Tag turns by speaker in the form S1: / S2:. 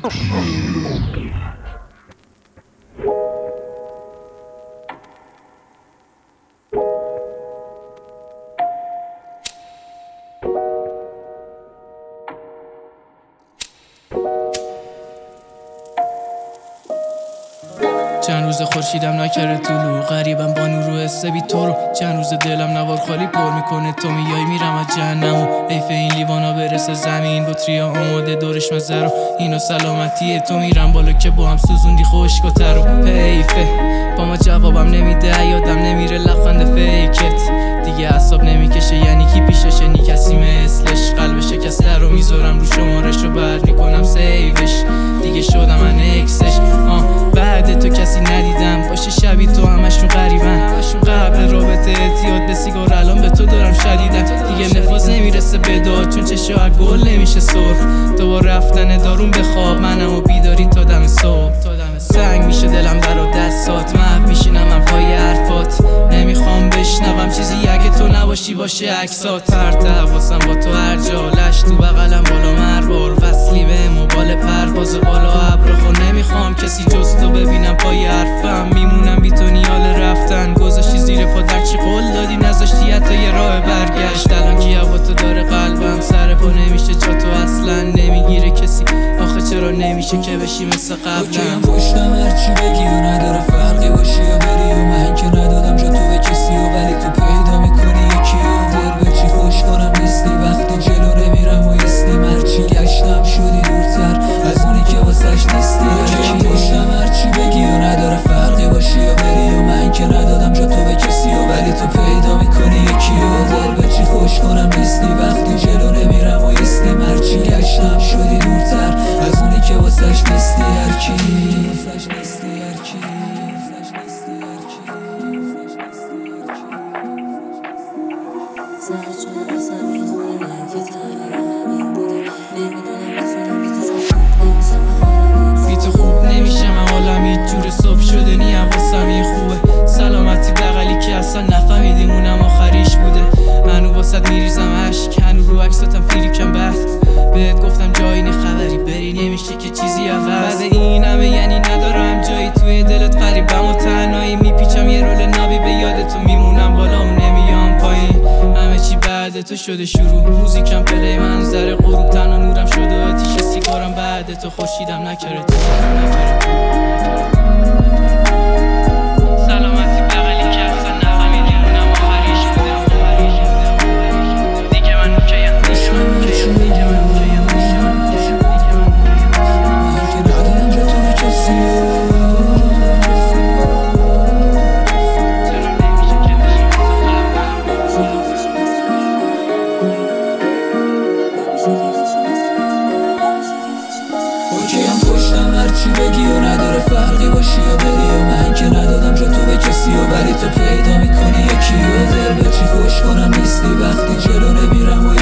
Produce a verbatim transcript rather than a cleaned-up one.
S1: چند روز خورشیدم نکرده طلوع، غریبم با نور و حس بی تو رو. چند روز دلم نوار خالی پر میکنه، تو میای میرم از جهنم و حیف این لیوانا برسه زمین. بطریا آماده دورش مزه رو، اینو سلامتیه تو میرم بالا که با هم سوزوندی خشکاتر و حیفه با ما جوابم نمیده، یادم نمیره لبخند فیکت دیگه اعصاب نمیکشه، یعنی کی پیششه نی کسی مثلش. قلب شکسته رو میذارم رو شمارش رو برد میکنم سیوش، دیگه شدم من اکسش. آه بعد تو کسی ندیدم باشه شبیه تو همشون غریبن. قبل رابطه اعتیاد به سیگار الان به تو دارم شدیدن، دیگه نفاذ نمیرسه به داد چون چشا گل نمیشه سرخ. تو با رفتن دارون بخواب منم و بیداری تا دم صبح. سنگ میشه دلم برا دستات، محو میشینم من پای حرفات، نمیخوام بشنوم چیزی اگه تو نباشی باشه عکسات. پرت حواسم با تو هر جا، لش تو بغلم بالا مربار، وصلی به موبایل پرواز بالا ابر خور. نمیخوام کسی جز تو ببینم پای حرفم، میمونم بی تو نیال رفتن. گذاشتی زیر پا درچی قول دادی نذاشتی حتی یه راه برگشت. الان کی با تو داره قلبم، سر پا نمیشه جا تو اصلا نمیگیره کسی. آخه چرا نمیشه که بشی مثل قبلم؟
S2: پشتم هرچی بگی و نداره فرقی باشی یا بری و من که ندادم جا تو به کسی و ولی تو پیدا میکنی یکی و دل به چی خوش کنم نیستی وقتی جلو نمیرم و ایستیم. هرچی گشتم شدی دورتر از اونی که واسش نیستی. یکی پشتم هرچی بگی و نداره فرقی باشی یا بری و من که ندادم جا تو به کسی و ولی تو پیدا میکنی یکی و دل به چی خوش کنم نیستی وقتی جلو نمیرم و ایستیم. هرچی گشتم شدی دورتر از اونی که واسش نیستی. هرکی
S1: بی تو خوب نمیشه من حالم هیچ جور صبح شده نی حواسم این خوبه. سلامتی بغلی که اصلا نفهمیدیم اونم آخریش بوده. هنو واسد میریزم عشق، هنو رو عکساتم فریکم بحث. بهت گفتم جایی نی خبری بری نمیشه که چیزی عوض. بعد این همه یعنی ندارم جایی توی دلت غریبم و تنهایی. میپیچم یه رول نابی به یاد تو میمونم بالا و نمیام پایین. همه چی بعد تو شده شروع، موزیکم پلی منظر غروب. تنها نورم شده آتیش سیگارم، بعد تو خوشیدم نکرده تو. سلامتی بغلی که اصلا نفهمیدی اونم آخریش بوده. دیگه من اوکیم، دیگه من اوکیم.
S2: من که ندادم جا تو به کسی هرچی بگی و نداره فرقی باشی یا بری و من که ندادم جا تو به کسی و ولی تو پیدا میکنی یکی و دل به چی خوش کنم نیستی وقتی جلو نمیرم و